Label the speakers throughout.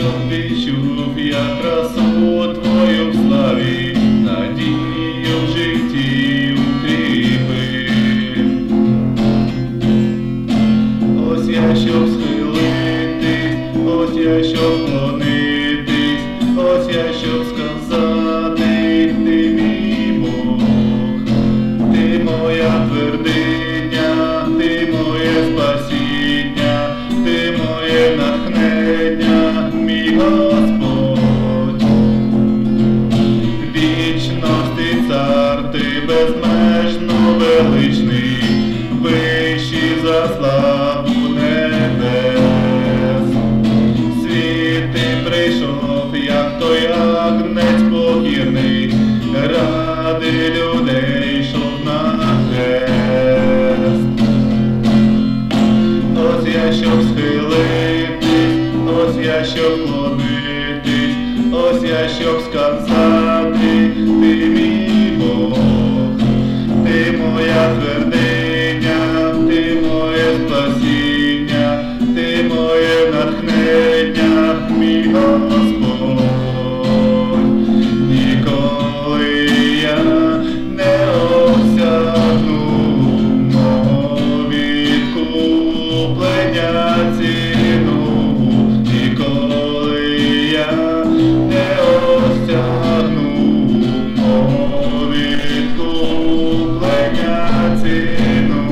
Speaker 1: відчув я красу твою в славі, надію в житті укріпив. Ось я, щоб схилитись, ось я, щоб вклонитись, ось я, щоб сказати, ти мій Бог, ти моя твердиня, ти моє спасіння, ти моє натхнення, мій Господь. Вічності цар, ти безмежно величний, вищий за славу небес. Світ ти прийшов, як той агнець покірний, ради людей йшов на хрест. Ось я, щоб схилитись, ось я, щоб вклонитись, ось я, щоб сказати, ти мій Бог, ти моя твердиня, ти моє спасіння, ти моє натхнення, мій Господь. Ніколи я не осягну мого відкуплення ціну, ніколи я не осягну мого відкуплення ціну.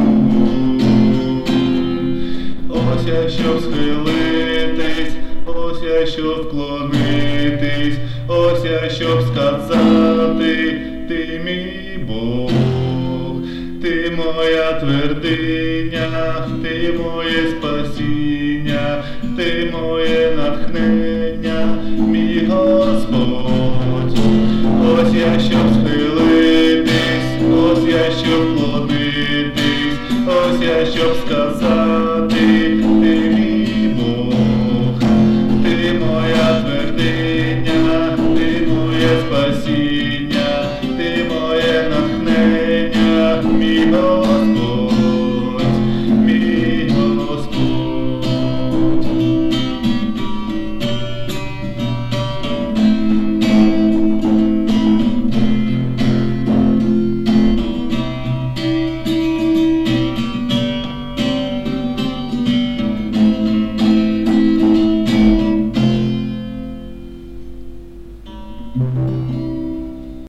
Speaker 1: Ось я, щоб схилитись, ось я, щоб вклонитись, ось я, щоб сказати, ти мій Бог, ти моя твердиня, ти моє спасіння.